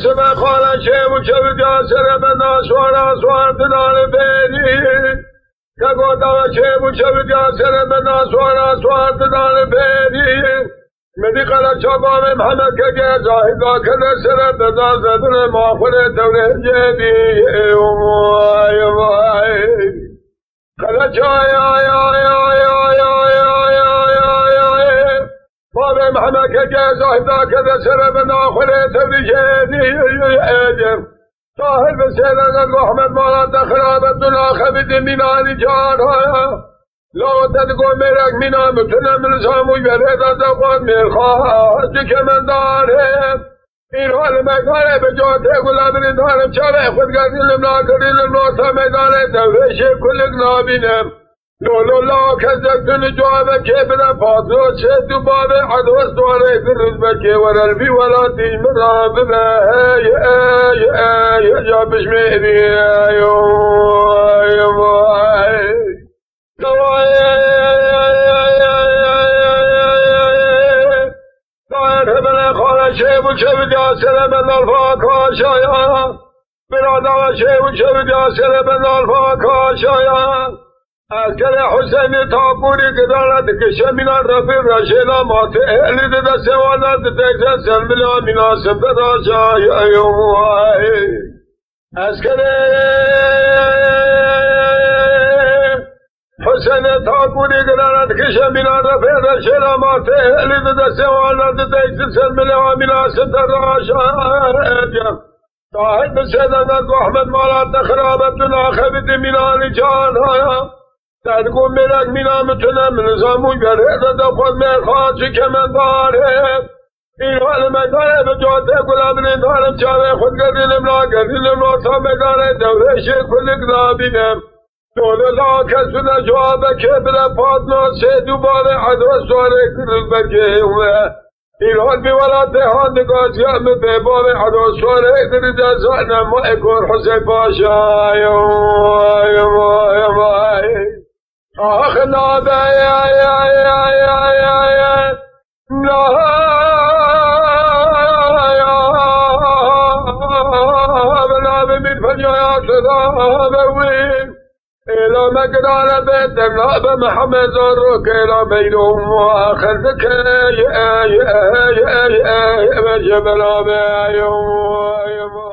اسم خالشه و چه بیاسر بنا سوار تدار بیدی که گودا چه و چه بیاسر بنا سوار تدار بیدی مدی قلق چابام محمد که زاهدا کنه سر بنا زدن ماخور دوله جدی وای وای قلق چای باب محمد که زاهدا کنه سر بنا خوره دوله جدی طاهر بسیرن رحمت مالا تخرابت دلا خبید مینانی جانها لا تدگو میرک مینا متونه ملزاموی بریده دقات میرخواه که من داره این حال مگاره به جاته گلابری دارم چاره خود گردیلم ناکریلم نوتا میداره دوش کلک نابینم لولو لا کزدن جواب که بدن پاتلو چه دو باب عدوست دواره درز بکه ورالبی ولا تیم راببه یا بشمیدی شیب و چه بیاسر من الفاکا شایا برادا شیب و چه بیاسر من الفاکا شایا اسکر حسین تاپوری که دارد کشه منان رفیق رشینا مات اهلی ده سوانت تکسن سلملا مناسب بدا شایا اسکر حسین تاپوری که دارد کشه منان رفیق رشینا مات اهلی ده سوانت تکسن سلملا مناسب بدا شایا طاهر بسیدن رحمت مالا تخرابت دنا خبید منانی جانها تدگو میرک مینا متونم نظاموی بریده دفت میرخواه چی که من داره این حال مگاره به جاته گلابری دارم چاوه خود گردیلم لا گردیلم نوتا مگاره دورش کلک نابینم دوله لا کسونه جوابه که بده پادنا سه دوباره عدو سواره کرد بگه این حال بیولا تهان نگازی همه به باب عدو سواره کرد زانم ما اکور حسین پاشا آخ نابه نابه من فجایات نابه ایلا مقدار بیتم نابه محمد ذرک ایلا بینهم و آخر ذکر جبل آبه